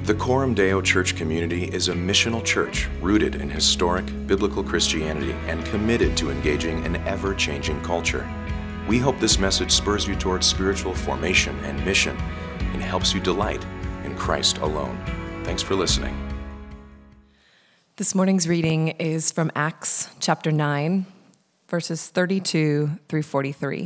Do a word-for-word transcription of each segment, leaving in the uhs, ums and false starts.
The Coram Deo Church community is a missional church rooted in historic biblical Christianity and committed to engaging an ever-changing culture. We hope this message spurs you towards spiritual formation and mission and helps you delight in Christ alone. Thanks for listening. This morning's reading is from Acts chapter nine, verses thirty-two through forty-three.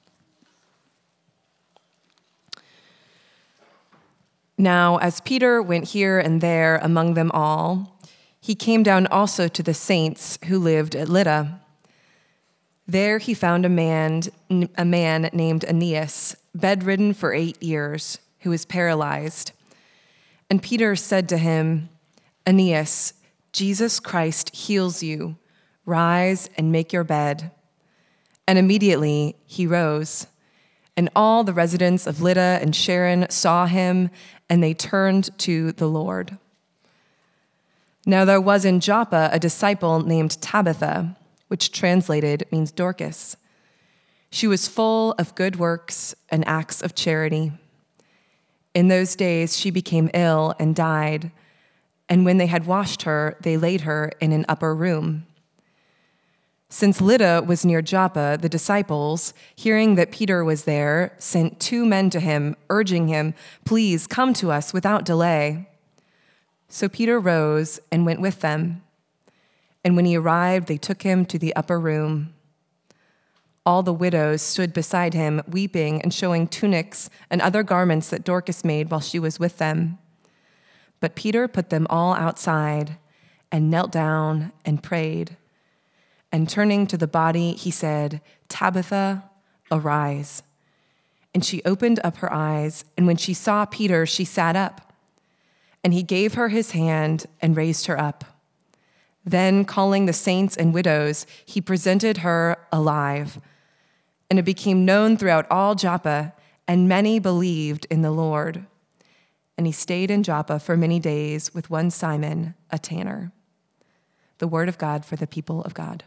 Now, as Peter went here and there among them all, he came down also to the saints who lived at Lydda. There he found a man, a man named Aeneas, bedridden for eight years, who was paralyzed. And Peter said to him, "Aeneas, Jesus Christ heals you. Rise and make your bed." And immediately he rose. And all the residents of Lydda and Sharon saw him, and they turned to the Lord. Now there was in Joppa a disciple named Tabitha, which translated means Dorcas. She was full of good works and acts of charity. In those days she became ill and died, and when they had washed her, they laid her in an upper room. Since Lydda was near Joppa, the disciples, hearing that Peter was there, sent two men to him, urging him, "Please come to us without delay." So Peter rose and went with them. And when he arrived, they took him to the upper room. All the widows stood beside him, weeping and showing tunics and other garments that Dorcas made while she was with them. But Peter put them all outside and knelt down and prayed. And turning to the body, he said, "Tabitha, arise." And she opened up her eyes, and when she saw Peter, she sat up. And he gave her his hand and raised her up. Then, calling the saints and widows, he presented her alive. And it became known throughout all Joppa, and many believed in the Lord. And he stayed in Joppa for many days with one Simon, a tanner. The word of God for the people of God.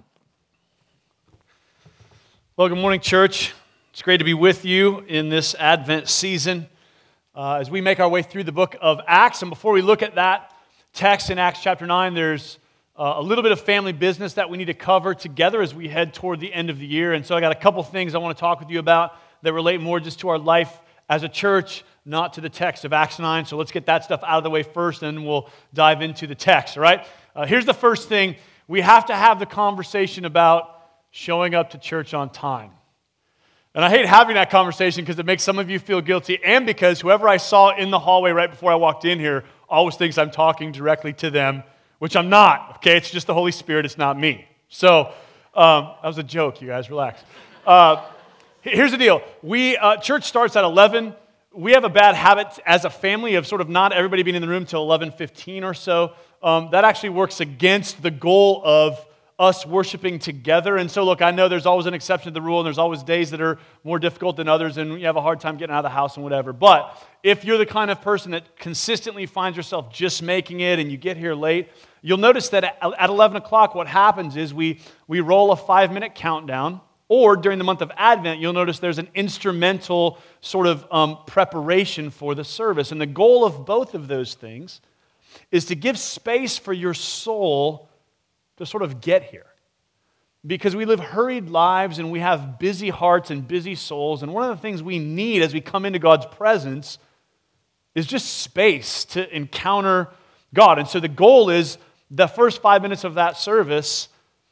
Well, good morning, church. It's great to be with you in this Advent season uh, as we make our way through the book of Acts. And before we look at that text in Acts chapter nine, there's uh, a little bit of family business that we need to cover together as we head toward the end of the year. And so I got a couple things I want to talk with you about that relate more just to our life as a church, not to the text of Acts nine. So let's get that stuff out of the way first, and then we'll dive into the text, all right? Uh, here's the first thing. We have to have the conversation about showing up to church on time. And I hate having that conversation because it makes some of you feel guilty, and because whoever I saw in the hallway right before I walked in here always thinks I'm talking directly to them, which I'm not, okay? It's just the Holy Spirit, it's not me. So, um, that was a joke, you guys, relax. Uh, here's the deal. We uh, church starts at eleven. We have a bad habit as a family of sort of not everybody being in the room till eleven fifteen or so. Um, that actually works against the goal of us worshiping together. And so, look, I know there's always an exception to the rule, and there's always days that are more difficult than others, and you have a hard time getting out of the house and whatever. But if you're the kind of person that consistently finds yourself just making it and you get here late, you'll notice that at eleven o'clock, what happens is we, we roll a five-minute countdown, or during the month of Advent, you'll notice there's an instrumental sort of um, preparation for the service. And the goal of both of those things is to give space for your soul to sort of get here. Because we live hurried lives and we have busy hearts and busy souls, and one of the things we need as we come into God's presence is just space to encounter God. And so the goal is the first five minutes of that service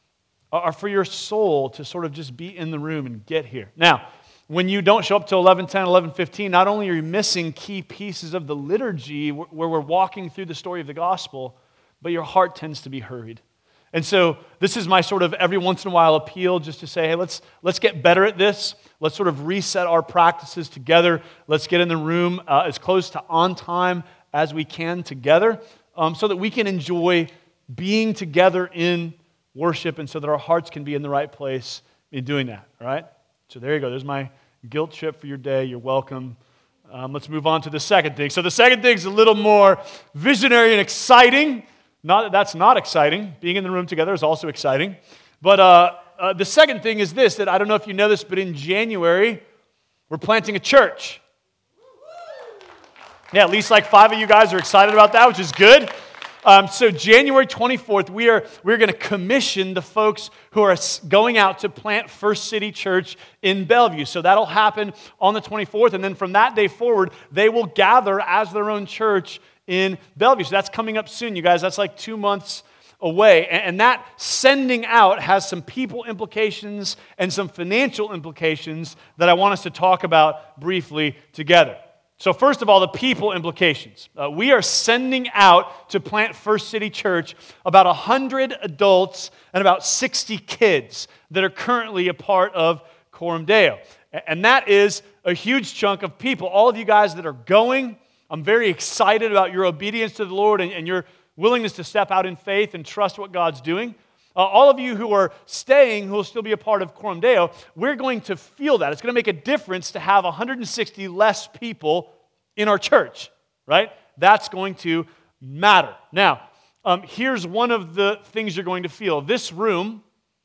are for your soul to sort of just be in the room and get here. Now, when you don't show up till eleven ten, eleven fifteen, not only are you missing key pieces of the liturgy where we're walking through the story of the gospel, but your heart tends to be hurried. And so this is my sort of every once in a while appeal just to say, hey, let's let's get better at this. Let's sort of reset our practices together. Let's get in the room uh, as close to on time as we can together um, so that we can enjoy being together in worship and so that our hearts can be in the right place in doing that, all right? So there you go. There's my guilt trip for your day. You're welcome. Um, let's move on to the second thing. So the second thing is a little more visionary and exciting. Not that that's not exciting. Being in the room together is also exciting. But uh, uh, the second thing is this, that I don't know if you know this, but in January, we're planting a church. Yeah, at least like five of you guys are excited about that, which is good. Um, so January twenty-fourth, we are we're going to commission the folks who are going out to plant First City Church in Bellevue. So that'll happen on the twenty-fourth, and then from that day forward, they will gather as their own church in Bellevue. So that's coming up soon, you guys. That's like two months away. And that sending out has some people implications and some financial implications that I want us to talk about briefly together. So first of all, the people implications. Uh, we are sending out to plant First City Church about one hundred adults and about sixty kids that are currently a part of Coram Deo. And that is a huge chunk of people. All of you guys that are going, I'm very excited about your obedience to the Lord and, and your willingness to step out in faith and trust what God's doing. Uh, all of you who are staying, who will still be a part of Coram Deo, we're going to feel that. It's going to make a difference to have one hundred sixty less people in our church, right? That's going to matter. Now, um, here's one of the things you're going to feel. This room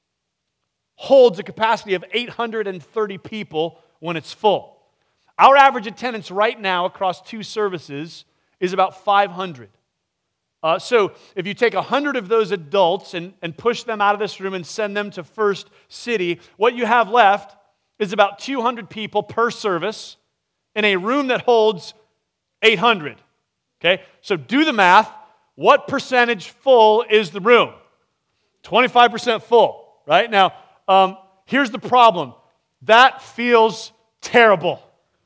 holds a capacity of eight hundred thirty people when it's full. Our average attendance right now across two services is about five hundred. Uh, so if you take one hundred of those adults and, and push them out of this room and send them to First City, what you have left is about two hundred people per service in a room that holds eight hundred. Okay? So do the math. What percentage full is the room? twenty-five percent full, right? Now, um, here's the problem. That feels terrible.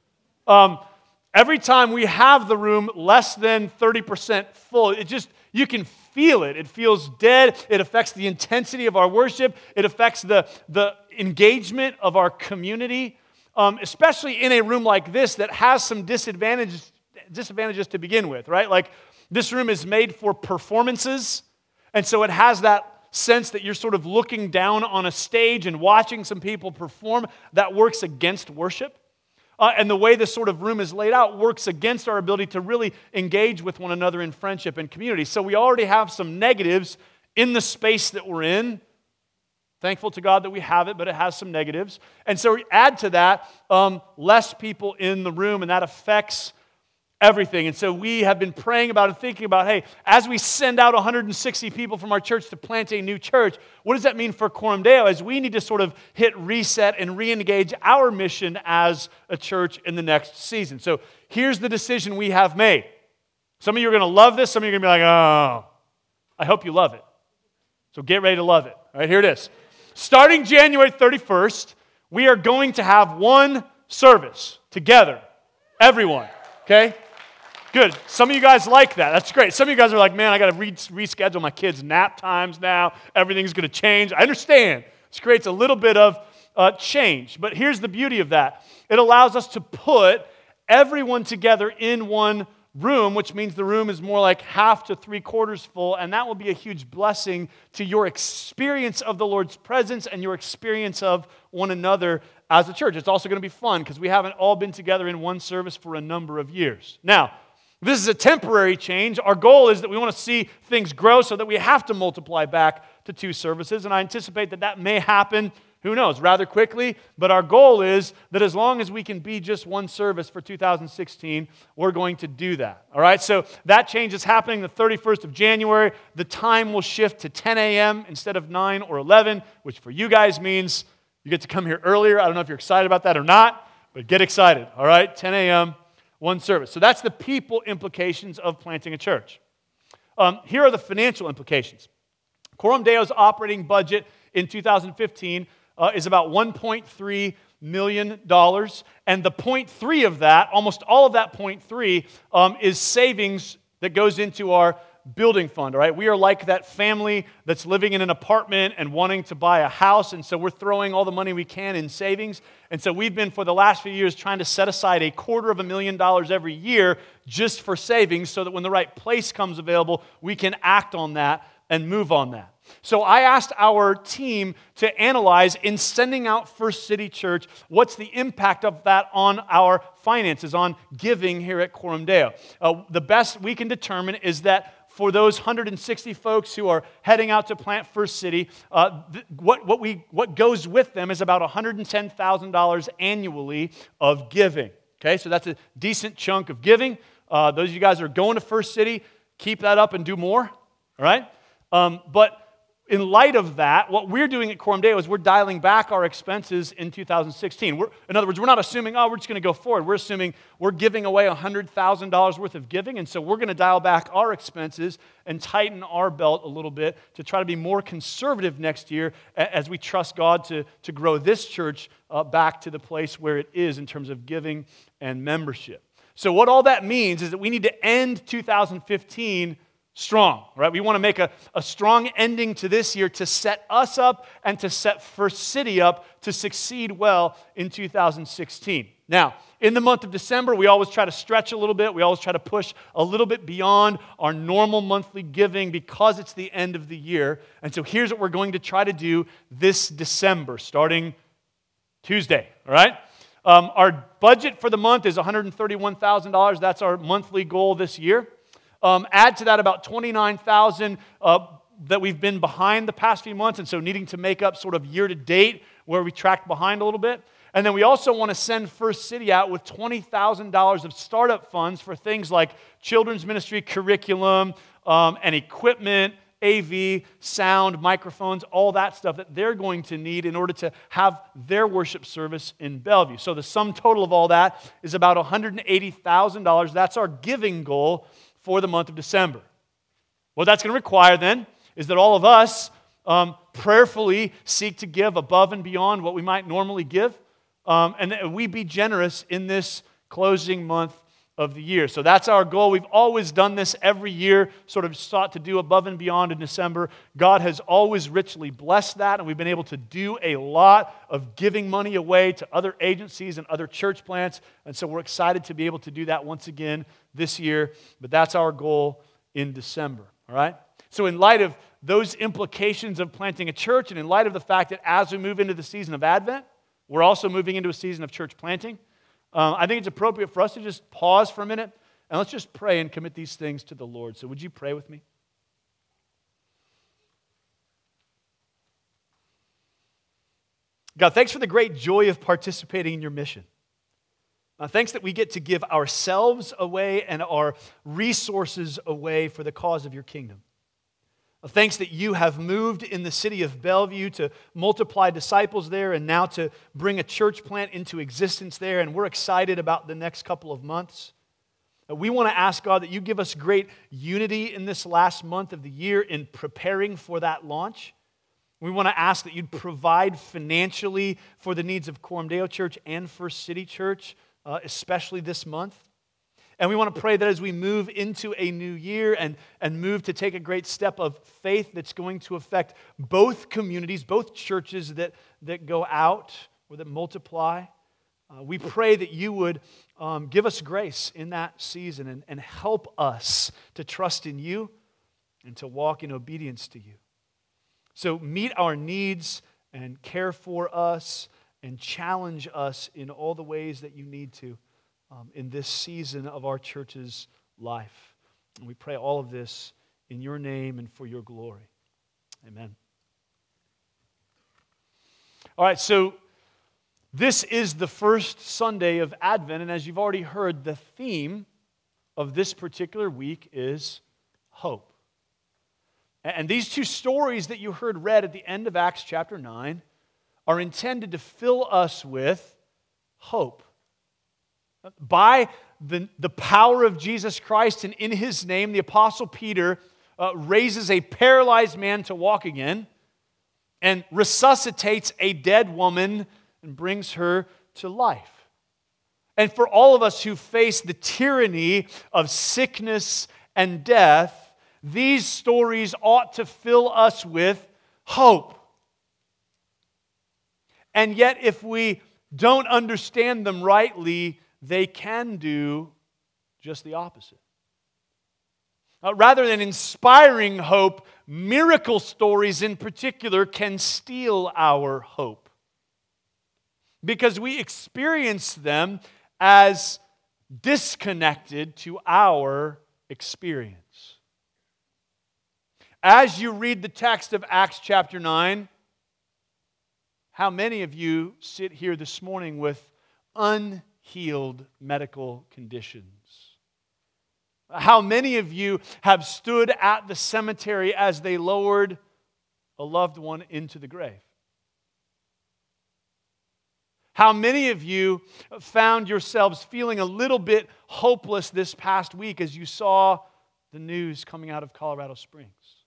Um, Every time we have the room less than thirty percent full, it just, you can feel it. It feels dead. It affects the intensity of our worship. It affects the, the engagement of our community, um, especially in a room like this that has some disadvantages, disadvantages to begin with, right? Like, this room is made for performances, and so it has that sense that you're sort of looking down on a stage and watching some people perform. That works against worship. Uh, and the way this sort of room is laid out works against our ability to really engage with one another in friendship and community. So we already have some negatives in the space that we're in. Thankful to God that we have it, but it has some negatives. And so we add to that um, less people in the room, and that affects everything. And so we have been praying about and thinking about, hey, as we send out one hundred sixty people from our church to plant a new church, what does that mean for Coram Deo? As we need to sort of hit reset and re-engage our mission as a church in the next season. So here's the decision we have made. Some of you are going to love this. Some of you are going to be like, oh, I hope you love it. So get ready to love it. All right, here it is. Starting January thirty-first, we are going to have one service together. Everyone, okay? Good. Some of you guys like that. That's great. Some of you guys are like, man, I got to re- reschedule my kids' nap times now. Everything's going to change. I understand. This creates a little bit of uh, change. But here's the beauty of that. It allows us to put everyone together in one room, which means the room is more like half to three quarters full, and that will be a huge blessing to your experience of the Lord's presence and your experience of one another as a church. It's also going to be fun because we haven't all been together in one service for a number of years. Now, this is a temporary change. Our goal is that we want to see things grow so that we have to multiply back to two services, and I anticipate that that may happen, who knows, rather quickly, but our goal is that as long as we can be just one service for two thousand sixteen, we're going to do that, all right? So that change is happening the thirty-first of January. The time will shift to ten a.m. instead of nine or eleven, which for you guys means you get to come here earlier. I don't know if you're excited about that or not, but get excited, all right? ten a.m., one service. So that's the people implications of planting a church. Um, here are the financial implications. Coram Deo's operating budget in two thousand fifteen uh, is about one point three million dollars, and the point three of that, almost all of that point three, um, is savings that goes into our building fund, all right? We are like that family that's living in an apartment and wanting to buy a house, and so we're throwing all the money we can in savings. And so we've been, for the last few years, trying to set aside a quarter of a million dollars every year just for savings so that when the right place comes available, we can act on that and move on that. So I asked our team to analyze, in sending out First City Church, what's the impact of that on our finances, on giving here at Coram Deo. Uh, the best we can determine is that for those one hundred sixty folks who are heading out to plant First City, uh, th- what, what, we, what goes with them is about one hundred ten thousand dollars annually of giving. Okay, so that's a decent chunk of giving. Uh, those of you guys that are going to First City, keep that up and do more, all right? Um, but in light of that, what we're doing at Coram Deo is we're dialing back our expenses in two thousand sixteen. We're, in other words, we're not assuming, oh, we're just going to go forward. We're assuming we're giving away one hundred thousand dollars worth of giving, and so we're going to dial back our expenses and tighten our belt a little bit to try to be more conservative next year as we trust God to, to grow this church uh, back to the place where it is in terms of giving and membership. So what all that means is that we need to end two thousand fifteen strong, right? We want to make a, a strong ending to this year to set us up and to set First City up to succeed well in two thousand sixteen. Now, in the month of December, we always try to stretch a little bit. We always try to push a little bit beyond our normal monthly giving because it's the end of the year. And so here's what we're going to try to do this December, starting Tuesday, all right? Um, our budget for the month is one hundred thirty-one thousand dollars. That's our monthly goal this year. Um, add to that about twenty-nine thousand dollars uh, that we've been behind the past few months, and so needing to make up sort of year-to-date where we tracked behind a little bit. And then we also want to send First City out with twenty thousand dollars of startup funds for things like children's ministry curriculum um, and equipment, A V, sound, microphones, all that stuff that they're going to need in order to have their worship service in Bellevue. So the sum total of all that is about one hundred eighty thousand dollars. That's our giving goal for the month of December. What that's going to require then is that all of us um, prayerfully seek to give above and beyond what we might normally give, um, and that we be generous in this closing month of the year. So that's our goal. We've always done this every year, sort of sought to do above and beyond in December. God has always richly blessed that, and we've been able to do a lot of giving money away to other agencies and other church plants, and so we're excited to be able to do that once again this year, but that's our goal in December, all right? So in light of those implications of planting a church, and in light of the fact that as we move into the season of Advent, we're also moving into a season of church planting, Um, I think it's appropriate for us to just pause for a minute and let's just pray and commit these things to the Lord. So would you pray with me? God, thanks for the great joy of participating in your mission. Uh, thanks that we get to give ourselves away and our resources away for the cause of your kingdom. Thanks that you have moved in the city of Bellevue to multiply disciples there and now to bring a church plant into existence there, and we're excited about the next couple of months. We want to ask, God, that you give us great unity in this last month of the year in preparing for that launch. We want to ask that you'd provide financially for the needs of Coram Deo Church and First City Church, uh, especially this month. And we want to pray that as we move into a new year and, and move to take a great step of faith that's going to affect both communities, both churches that, that go out or that multiply, uh, we pray that you would um, give us grace in that season and, and help us to trust in you and to walk in obedience to you. So meet our needs and care for us and challenge us in all the ways that you need to. Um, in this season of our church's life. And we pray all of this in your name and for your glory. Amen. All right, so this is the first Sunday of Advent, and as you've already heard, the theme of this particular week is hope. And these two stories that you heard read at the end of Acts chapter nine are intended to fill us with hope. By the, the power of Jesus Christ and in his name, the Apostle Peter uh, raises a paralyzed man to walk again and resuscitates a dead woman and brings her to life. And for all of us who face the tyranny of sickness and death, these stories ought to fill us with hope. And yet, if we don't understand them rightly, they can do just the opposite. Uh, rather than inspiring hope, miracle stories in particular can steal our hope. Because we experience them as disconnected to our experience. As you read the text of Acts chapter nine, how many of you sit here this morning with unhealed medical conditions? How many of you have stood at the cemetery as they lowered a loved one into the grave? How many of you found yourselves feeling a little bit hopeless this past week as you saw the news coming out of Colorado Springs?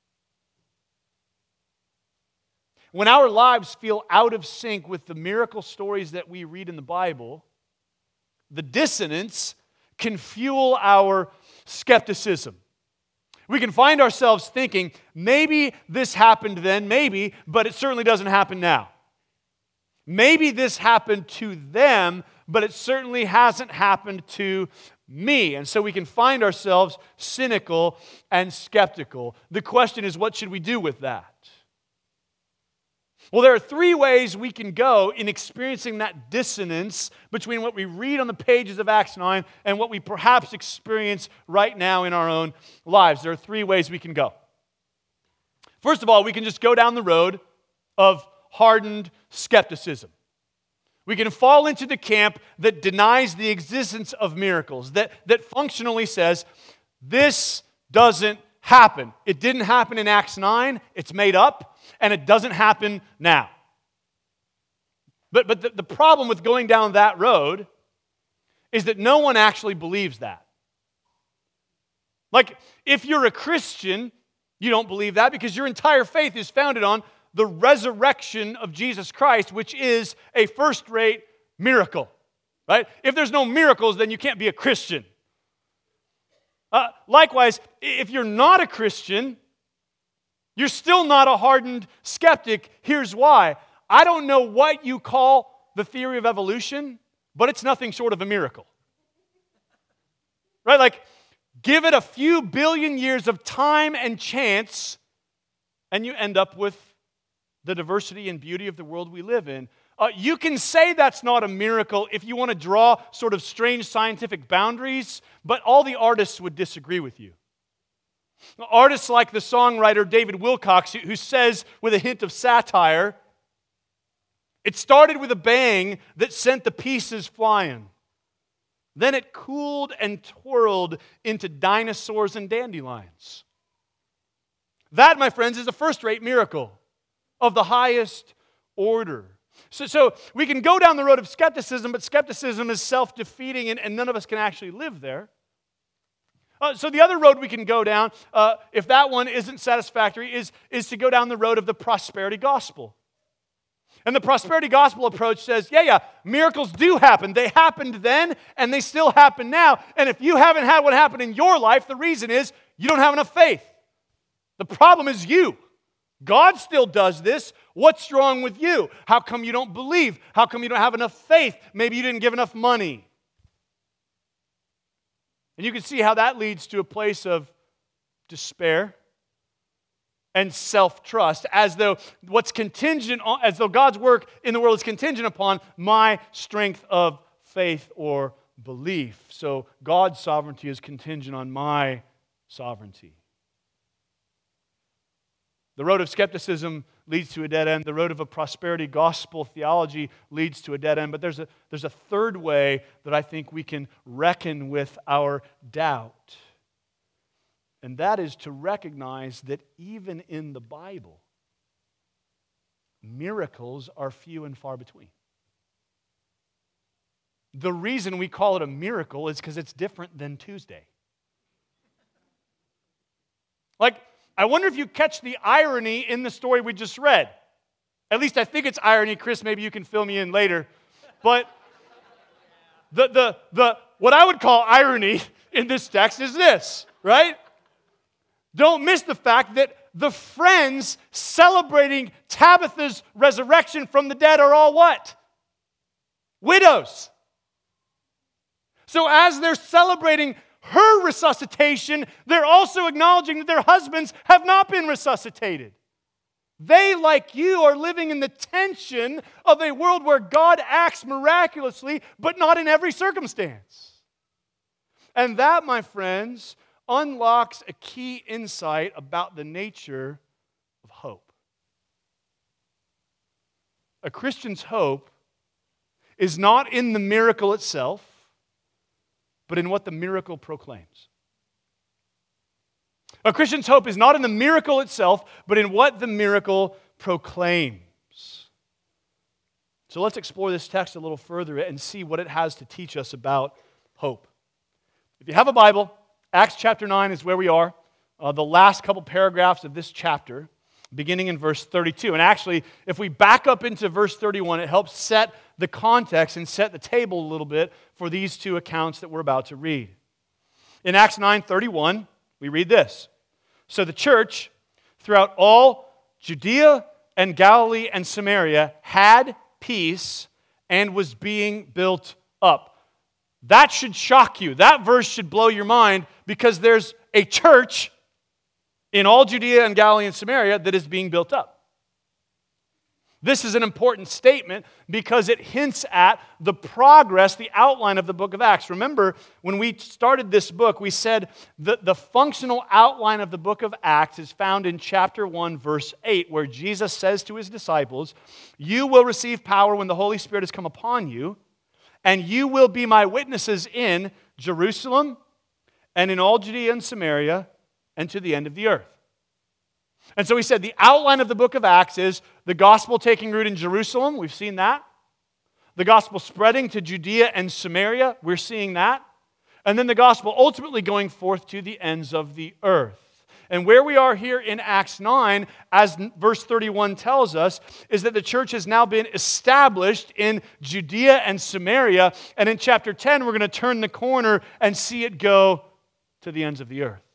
When our lives feel out of sync with the miracle stories that we read in the Bible, the dissonance can fuel our skepticism. We can find ourselves thinking, maybe this happened then, maybe, but it certainly doesn't happen now. Maybe this happened to them, but it certainly hasn't happened to me. And so we can find ourselves cynical and skeptical. The question is, what should we do with that? Well, there are three ways we can go in experiencing that dissonance between what we read on the pages of Acts nine and what we perhaps experience right now in our own lives. There are three ways we can go. First of all, we can just go down the road of hardened skepticism. We can fall into the camp that denies the existence of miracles, that, that functionally says, this doesn't happen. It didn't happen in Acts nine, it's made up, and it doesn't happen now. But, but the, the problem with going down that road is that no one actually believes that. Like, if you're a Christian, you don't believe that because your entire faith is founded on the resurrection of Jesus Christ, which is a first-rate miracle, right? If there's no miracles, then you can't be a Christian. Uh, likewise, if you're not a Christian, you're still not a hardened skeptic. Here's why. I don't know what you call the theory of evolution, but it's nothing short of a miracle. Right? Like, give it a few billion years of time and chance, and you end up with the diversity and beauty of the world we live in. Uh, you can say that's not a miracle if you want to draw sort of strange scientific boundaries, but all the artists would disagree with you. Artists like the songwriter David Wilcox, who says with a hint of satire, it started with a bang that sent the pieces flying. Then it cooled and twirled into dinosaurs and dandelions. That, my friends, is a first-rate miracle of the highest order. So, so we can go down the road of skepticism, but skepticism is self-defeating, and, and none of us can actually live there. Uh, so the other road we can go down, uh, if that one isn't satisfactory, is, is to go down the road of the prosperity gospel. And the prosperity gospel approach says, yeah, yeah, miracles do happen. They happened then, and they still happen now. And if you haven't had what happened in your life, the reason is you don't have enough faith. The problem is you. God still does this. What's wrong with you? How come you don't believe? How come you don't have enough faith? Maybe you didn't give enough money. And you can see how that leads to a place of despair and self-trust, as though what's contingent on, as though God's work in the world is contingent upon my strength of faith or belief. So God's sovereignty is contingent on my sovereignty. The road of skepticism leads to a dead end. The road of a prosperity gospel theology leads to a dead end. But there's a, there's a third way that I think we can reckon with our doubt. And that is to recognize that even in the Bible, miracles are few and far between. The reason we call it a miracle is because it's different than Tuesday. Like, I wonder if you catch the irony in the story we just read. At least I think it's irony. Chris, maybe you can fill me in later. But the, the, the, what I would call irony in this text is this, right? Don't miss the fact that the friends celebrating Tabitha's resurrection from the dead are all what? Widows. So as they're celebrating her resuscitation, they're also acknowledging that their husbands have not been resuscitated. They, like you, are living in the tension of a world where God acts miraculously, but not in every circumstance. And that, my friends, unlocks a key insight about the nature of hope. A Christian's hope is not in the miracle itself, but in what the miracle proclaims. A Christian's hope is not in the miracle itself, but in what the miracle proclaims. So let's explore this text a little further and see what it has to teach us about hope. If you have a Bible, Acts chapter nine is where we are. Uh, the last couple paragraphs of this chapter, beginning in verse thirty-two. And actually, if we back up into verse thirty-one, it helps set the context and set the table a little bit for these two accounts that we're about to read. In Acts nine thirty-one, we read this. So the church throughout all Judea and Galilee and Samaria had peace and was being built up. That should shock you. That verse should blow your mind because there's a church in all Judea and Galilee and Samaria that is being built up. This is an important statement because it hints at the progress, the outline of the book of Acts. Remember, when we started this book, we said that the functional outline of the book of Acts is found in chapter one, verse eight, where Jesus says to his disciples, "You will receive power when the Holy Spirit has come upon you, and you will be my witnesses in Jerusalem and in all Judea and Samaria and to the end of the earth." And so he said the outline of the book of Acts is the gospel taking root in Jerusalem. We've seen that. The gospel spreading to Judea and Samaria. We're seeing that. And then the gospel ultimately going forth to the ends of the earth. And where we are here in Acts nine, as verse thirty-one tells us, is that the church has now been established in Judea and Samaria. And in chapter ten, we're going to turn the corner and see it go to the ends of the earth.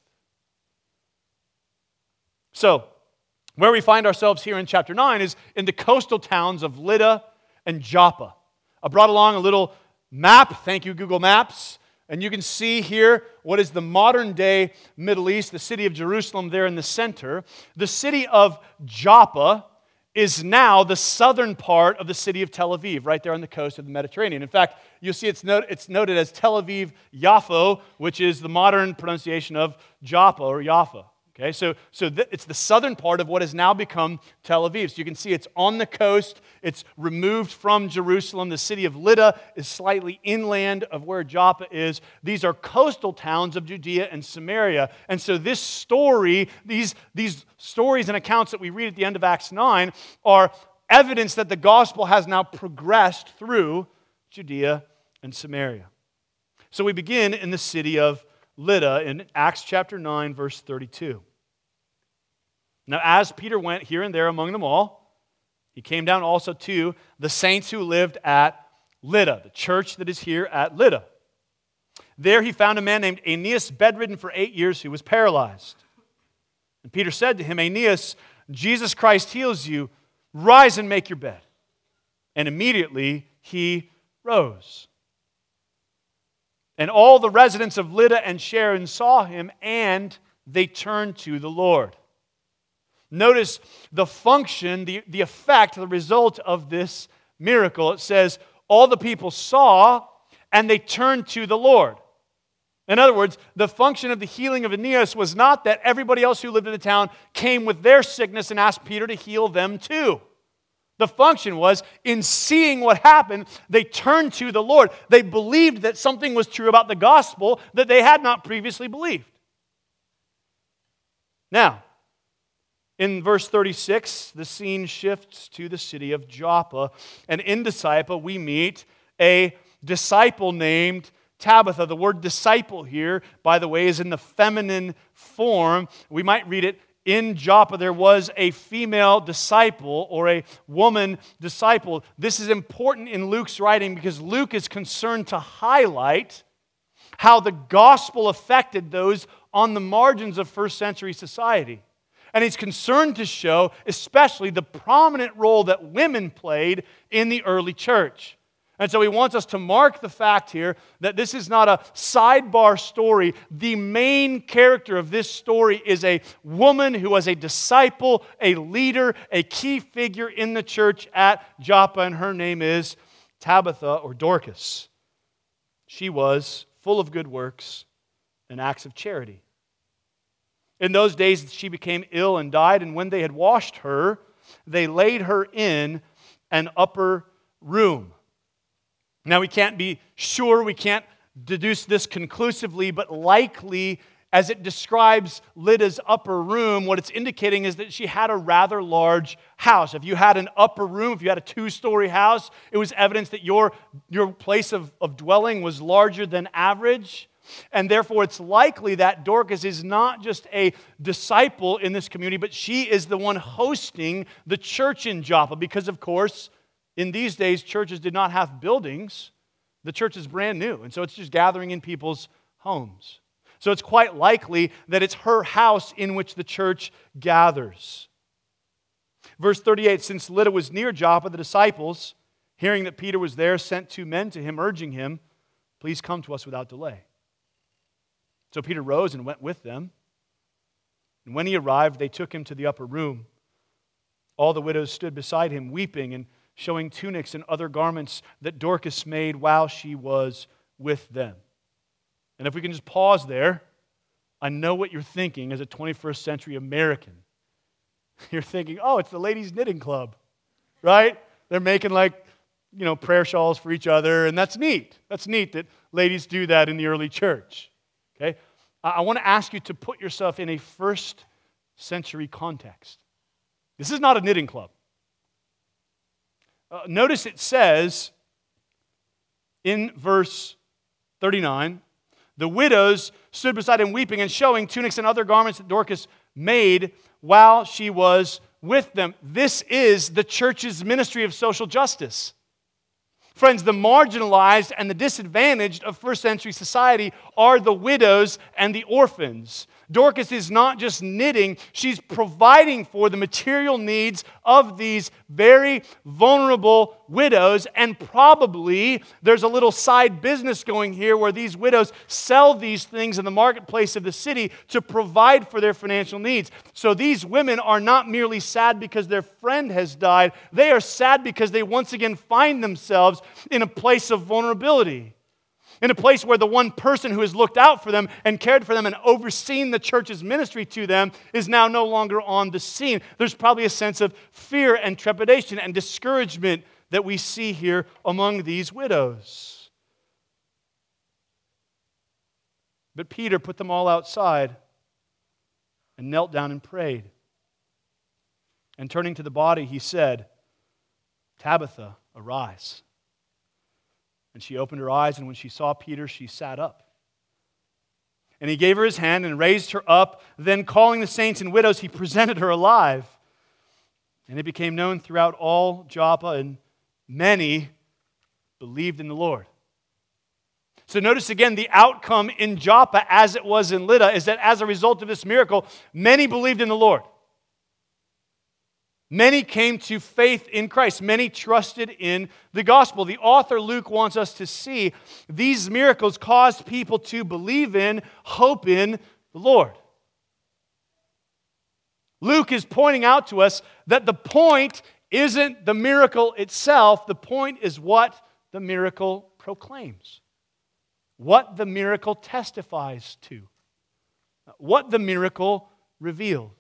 So, where we find ourselves here in chapter nine is in the coastal towns of Lydda and Joppa. I brought along a little map. Thank you, Google Maps. And you can see here what is the modern-day Middle East, the city of Jerusalem there in the center. The city of Joppa is now the southern part of the city of Tel Aviv, right there on the coast of the Mediterranean. In fact, you'll see it's, not, it's noted as Tel Aviv Yaffo, which is the modern pronunciation of Joppa or Jaffa. Okay, so, so th- it's the southern part of what has now become Tel Aviv. So you can see it's on the coast. It's removed from Jerusalem. The city of Lydda is slightly inland of where Joppa is. These are coastal towns of Judea and Samaria. And so this story, these, these stories and accounts that we read at the end of Acts nine are evidence that the gospel has now progressed through Judea and Samaria. So we begin in the city of Lydda in Acts chapter nine, verse thirty-two. Now, as Peter went here and there among them all, he came down also to the saints who lived at Lydda, the church that is here at Lydda. There he found a man named Aeneas, bedridden for eight years, who was paralyzed. And Peter said to him, "Aeneas, Jesus Christ heals you. Rise and make your bed." And immediately he rose. And all the residents of Lydda and Sharon saw him, and they turned to the Lord. Notice the function, the, the effect, the result of this miracle. It says, all the people saw, and they turned to the Lord. In other words, the function of the healing of Aeneas was not that everybody else who lived in the town came with their sickness and asked Peter to heal them too. The function was, in seeing what happened, they turned to the Lord. They believed that something was true about the gospel that they had not previously believed. Now, in verse thirty-six, the scene shifts to the city of Joppa. And in Joppa, we meet a disciple named Tabitha. The word disciple here, by the way, is in the feminine form. We might read it, in Joppa there was a female disciple or a woman disciple. This is important in Luke's writing because Luke is concerned to highlight how the gospel affected those on the margins of first century society. And he's concerned to show especially the prominent role that women played in the early church. And so he wants us to mark the fact here that this is not a sidebar story. The main character of this story is a woman who was a disciple, a leader, a key figure in the church at Joppa, and her name is Tabitha or Dorcas. She was full of good works and acts of charity. In those days she became ill and died, and when they had washed her, they laid her in an upper room. Now, we can't be sure, we can't deduce this conclusively, but likely as it describes Lydia's upper room, what it's indicating is that she had a rather large house. If you had an upper room, if you had a two-story house, it was evidence that your, your place of, of dwelling was larger than average. And therefore, it's likely that Dorcas is not just a disciple in this community, but she is the one hosting the church in Joppa. Because, of course, in these days, churches did not have buildings. The church is brand new, and so it's just gathering in people's homes. So it's quite likely that it's her house in which the church gathers. Verse thirty-eight, since Lydda was near Joppa, the disciples, hearing that Peter was there, sent two men to him, urging him, please come to us without delay. So Peter rose and went with them. And when he arrived, they took him to the upper room. All the widows stood beside him, weeping and showing tunics and other garments that Dorcas made while she was with them. And if we can just pause there, I know what you're thinking as a twenty-first century American. You're thinking, oh, it's the ladies' knitting club, right? They're making like, you know, prayer shawls for each other, and that's neat. That's neat that ladies do that in the early church, okay? I want to ask you to put yourself in a first century context. This is not a knitting club. Uh, notice it says in verse thirty-nine, the widows stood beside him weeping and showing tunics and other garments that Dorcas made while she was with them. This is the church's ministry of social justice. Friends, the marginalized and the disadvantaged of first century society are the widows and the orphans. Dorcas is not just knitting, she's providing for the material needs of these very vulnerable widows, and probably there's a little side business going here where these widows sell these things in the marketplace of the city to provide for their financial needs. So these women are not merely sad because their friend has died, they are sad because they once again find themselves in a place of vulnerability. In a place where the one person who has looked out for them and cared for them and overseen the church's ministry to them is now no longer on the scene. There's probably a sense of fear and trepidation and discouragement that we see here among these widows. But Peter put them all outside and knelt down and prayed. And turning to the body, he said, Tabitha, arise. And she opened her eyes, and when she saw Peter, she sat up. And he gave her his hand and raised her up. Then, calling the saints and widows, he presented her alive. And it became known throughout all Joppa, and many believed in the Lord. So notice again, the outcome in Joppa, as it was in Lydda, is that as a result of this miracle, many believed in the Lord. Many came to faith in Christ. Many trusted in the gospel. The author Luke wants us to see these miracles caused people to believe in, hope in the Lord. Luke is pointing out to us that the point isn't the miracle itself. The point is what the miracle proclaims. What the miracle testifies to. What the miracle reveals.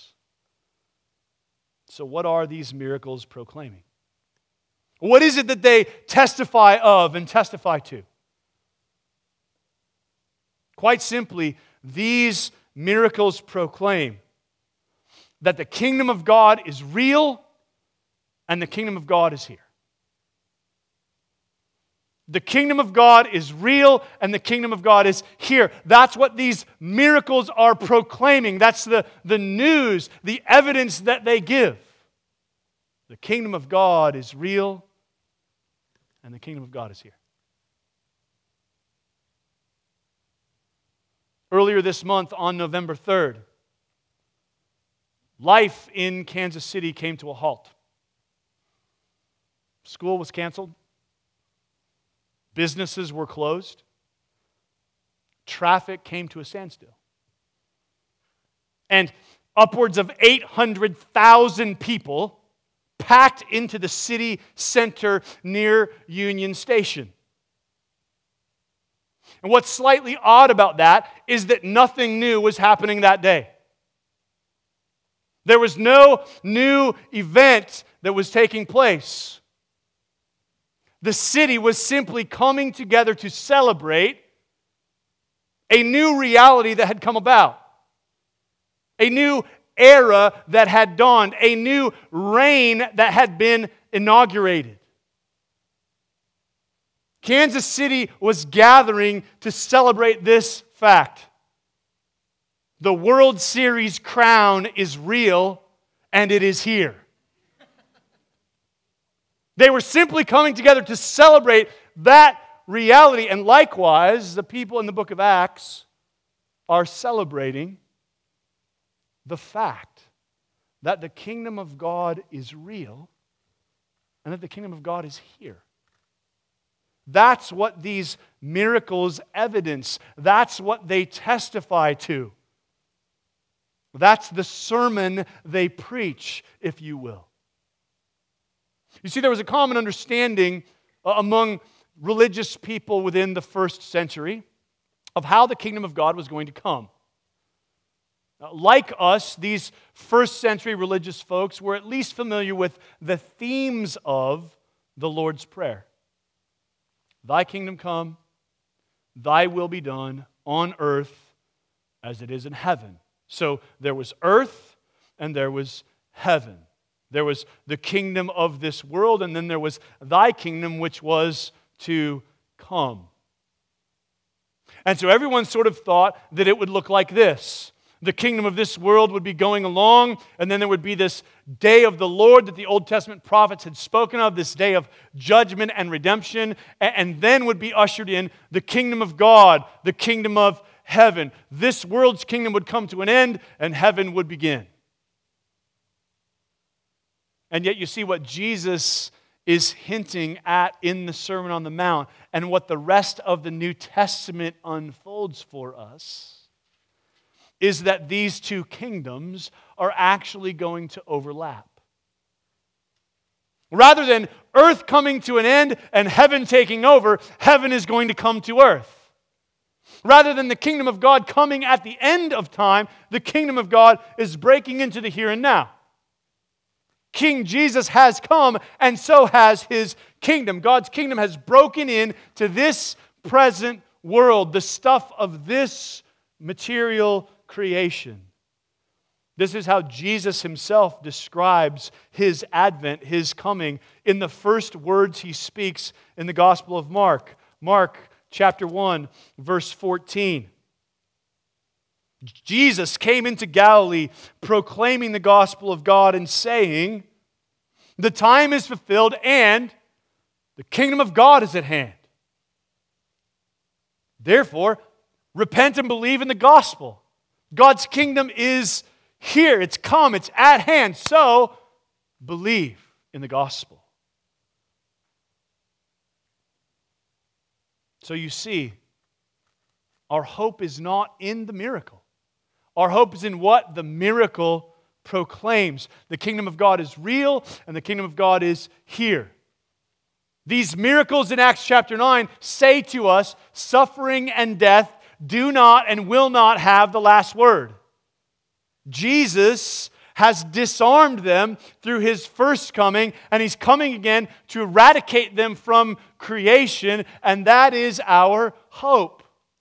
So what are these miracles proclaiming? What is it that they testify of and testify to? Quite simply, these miracles proclaim that the kingdom of God is real and the kingdom of God is here. The kingdom of God is real and the kingdom of God is here. That's what these miracles are proclaiming. That's the, the news, the evidence that they give. The kingdom of God is real and the kingdom of God is here. Earlier this month, on November third, life in Kansas City came to a halt. School was canceled. Businesses were closed. Traffic came to a standstill. And upwards of eight hundred thousand people packed into the city center near Union Station. And what's slightly odd about that is that nothing new was happening that day. There was no new event that was taking place. The city was simply coming together to celebrate A new reality that had come about. A new era that had dawned. A new reign that had been inaugurated. Kansas City was gathering to celebrate this fact. The World Series crown is real, and it is here. They were simply coming together to celebrate that reality. And likewise, the people in the book of Acts are celebrating the fact that the kingdom of God is real and that the kingdom of God is here. That's what these miracles evidence. That's what they testify to. That's the sermon they preach, if you will. You see, there was a common understanding among religious people within the first century of how the kingdom of God was going to come. Like us, these first century religious folks were at least familiar with the themes of the Lord's Prayer. Thy kingdom come, thy will be done on earth as it is in heaven. So there was earth and there was heaven. There was the kingdom of this world, and then there was thy kingdom, which was to come. And so everyone sort of thought that it would look like this. The kingdom of this world would be going along, and then there would be this day of the Lord that the Old Testament prophets had spoken of, this day of judgment and redemption, and then would be ushered in the kingdom of God, the kingdom of heaven. This world's kingdom would come to an end, and heaven would begin. And yet you see what Jesus is hinting at in the Sermon on the Mount, and what the rest of the New Testament unfolds for us, is that these two kingdoms are actually going to overlap. Rather than earth coming to an end and heaven taking over, heaven is going to come to earth. Rather than the kingdom of God coming at the end of time, the kingdom of God is breaking into the here and now. King Jesus has come, and so has his kingdom. God's kingdom has broken in to this present world, the stuff of this material creation. This is how Jesus himself describes his advent, his coming, in the first words he speaks in the Gospel of Mark. Mark chapter one, verse fourteen. Jesus came into Galilee proclaiming the gospel of God and saying, the time is fulfilled and the kingdom of God is at hand. Therefore, repent and believe in the gospel. God's kingdom is here. It's come. It's at hand. So, believe in the gospel. So you see, our hope is not in the miracle. Our hope is in what the miracle proclaims. The kingdom of God is real, and the kingdom of God is here. These miracles in Acts chapter nine say to us, suffering and death do not and will not have the last word. Jesus has disarmed them through his first coming, and he's coming again to eradicate them from creation, and that is our hope.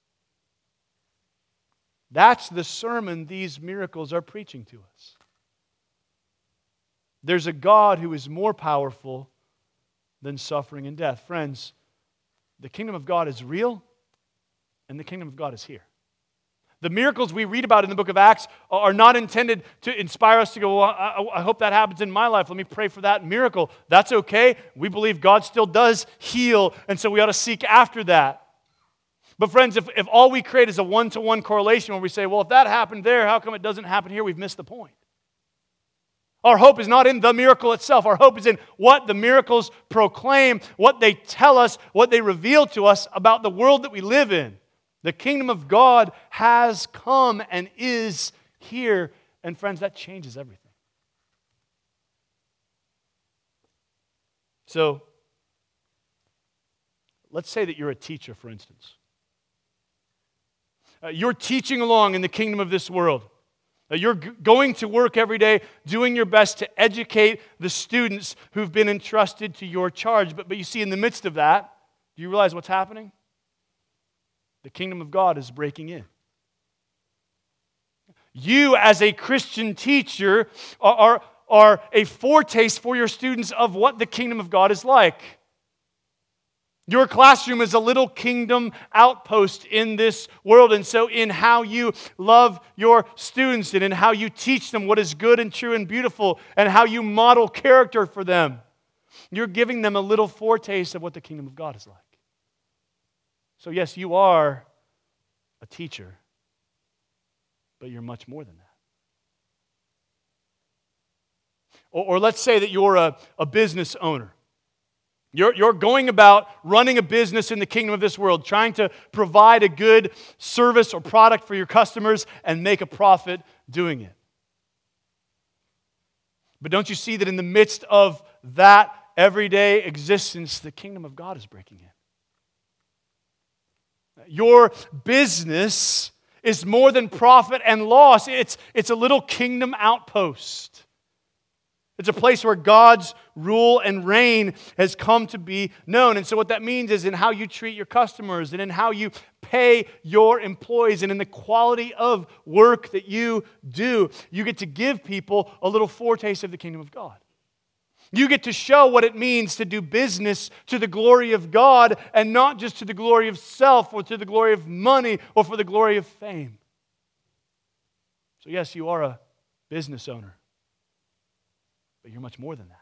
That's the sermon these miracles are preaching to us. There's a God who is more powerful than suffering and death. Friends, the kingdom of God is real, and the kingdom of God is here. The miracles we read about in the book of Acts are not intended to inspire us to go, well, I, I hope that happens in my life. Let me pray for that miracle. That's okay. We believe God still does heal, and so we ought to seek after that. But friends, if, if all we create is a one-to-one correlation where we say, well, if that happened there, how come it doesn't happen here? We've missed the point. Our hope is not in the miracle itself. Our hope is in what the miracles proclaim, what they tell us, what they reveal to us about the world that we live in. The kingdom of God has come and is here. And friends, that changes everything. So, let's say that you're a teacher, for instance. Uh, you're teaching along in the kingdom of this world. Uh, you're g- going to work every day, doing your best to educate the students who've been entrusted to your charge. But, but you see, in the midst of that, do you realize what's happening? The kingdom of God is breaking in. You, as a Christian teacher, are, are, are a foretaste for your students of what the kingdom of God is like. Your classroom is a little kingdom outpost in this world. And so in how you love your students and in how you teach them what is good and true and beautiful and how you model character for them, you're giving them a little foretaste of what the kingdom of God is like. So yes, you are a teacher, but you're much more than that. Or, or let's say that you're a, a business owner. You're, you're going about running a business in the kingdom of this world, trying to provide a good service or product for your customers and make a profit doing it. But don't you see that in the midst of that everyday existence, the kingdom of God is breaking in? Your business is more than profit and loss. It's, it's a little kingdom outpost. It's a place where God's rule and reign has come to be known. And so what that means is in how you treat your customers and in how you pay your employees and in the quality of work that you do, you get to give people a little foretaste of the kingdom of God. You get to show what it means to do business to the glory of God and not just to the glory of self or to the glory of money or for the glory of fame. So yes, you are a business owner, but you're much more than that.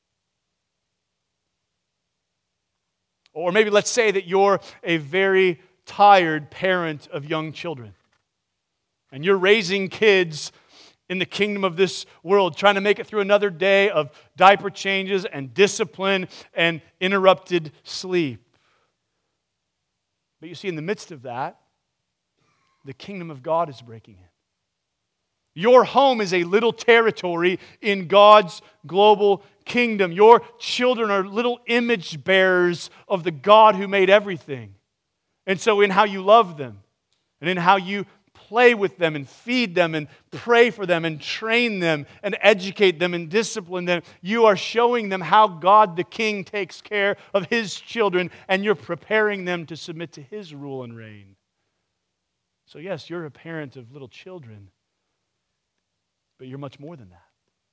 Or maybe let's say that you're a very tired parent of young children and you're raising kids in the kingdom of this world, trying to make it through another day of diaper changes and discipline and interrupted sleep. But you see, in the midst of that, the kingdom of God is breaking in. Your home is a little territory in God's global kingdom. Your children are little image bearers of the God who made everything. And so in how you love them and in how you play with them and feed them and pray for them and train them and educate them and discipline them, you are showing them how God the King takes care of His children, and you're preparing them to submit to His rule and reign. So yes, you're a parent of little children, but you're much more than that.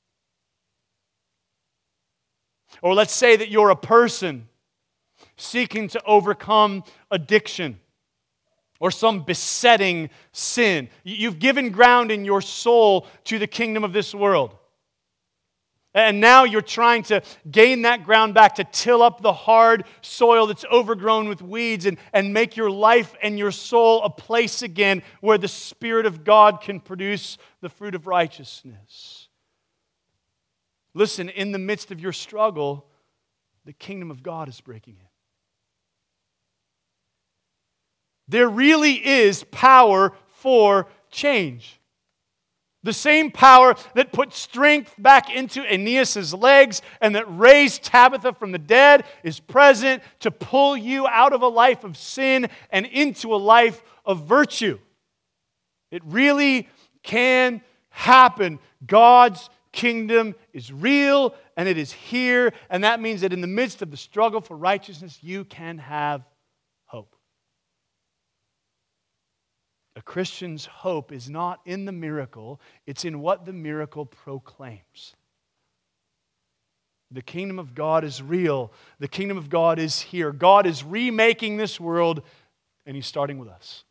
Or let's say that you're a person seeking to overcome addiction or some besetting sin. You've given ground in your soul to the kingdom of this world. And now you're trying to gain that ground back to till up the hard soil that's overgrown with weeds and, and make your life and your soul a place again where the Spirit of God can produce the fruit of righteousness. Listen, in the midst of your struggle, the kingdom of God is breaking in. There really is power for change. The same power that put strength back into Aeneas' legs and that raised Tabitha from the dead is present to pull you out of a life of sin and into a life of virtue. It really can happen. God's kingdom is real and it is here, and that means that in the midst of the struggle for righteousness, you can have hope. A Christian's hope is not in the miracle, it's in what the miracle proclaims. The kingdom of God is real. The kingdom of God is here. God is remaking this world, and He's starting with us.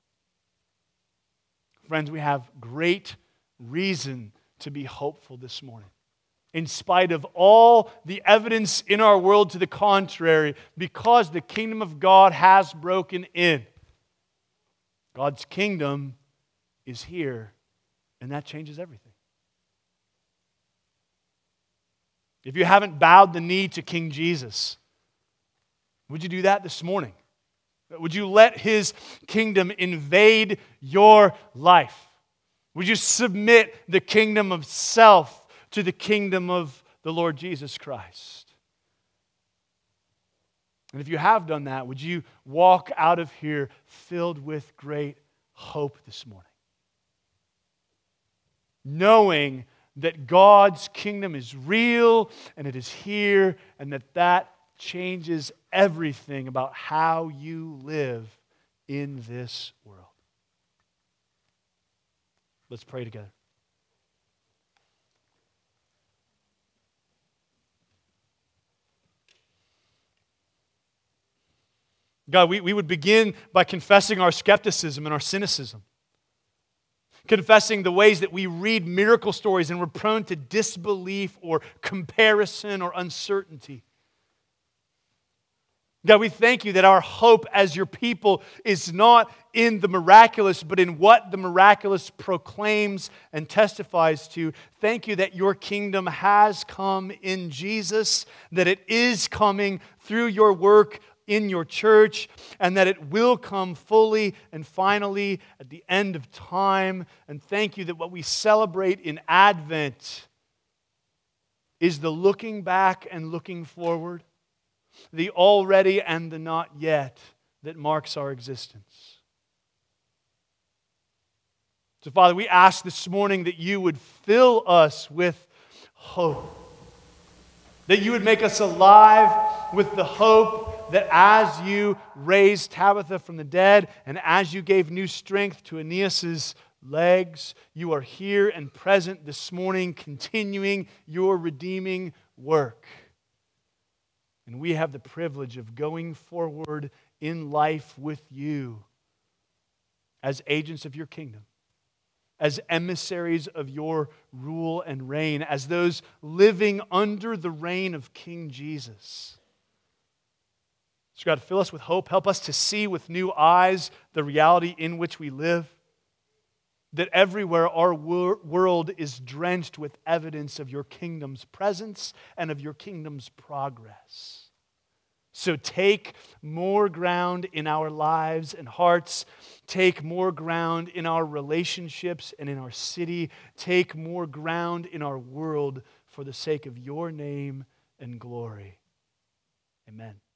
Friends, we have great reason to be hopeful this morning. In spite of all the evidence in our world to the contrary, because the kingdom of God has broken in. God's kingdom is here, and that changes everything. If you haven't bowed the knee to King Jesus, would you do that this morning? Would you let His kingdom invade your life? Would you submit the kingdom of self to the kingdom of the Lord Jesus Christ? And if you have done that, would you walk out of here filled with great hope this morning? Knowing that God's kingdom is real and it is here, and that that changes everything about how you live in this world. Let's pray together. God, we, we would begin by confessing our skepticism and our cynicism. Confessing the ways that we read miracle stories and we're prone to disbelief or comparison or uncertainty. God, we thank you that our hope as your people is not in the miraculous, but in what the miraculous proclaims and testifies to. Thank you that your kingdom has come in Jesus, that it is coming through your work in your church, and that it will come fully and finally at the end of time. And thank you that what we celebrate in Advent is the looking back and looking forward, the already and the not yet that marks our existence. So, Father, we ask this morning that you would fill us with hope, that you would make us alive with the hope that as you raised Tabitha from the dead and as you gave new strength to Aeneas' legs, you are here and present this morning, continuing your redeeming work. And we have the privilege of going forward in life with you as agents of your kingdom, as emissaries of your rule and reign, as those living under the reign of King Jesus. So God, fill us with hope. Help us to see with new eyes the reality in which we live. That everywhere our wor- world is drenched with evidence of your kingdom's presence and of your kingdom's progress. So take more ground in our lives and hearts. Take more ground in our relationships and in our city. Take more ground in our world for the sake of your name and glory. Amen.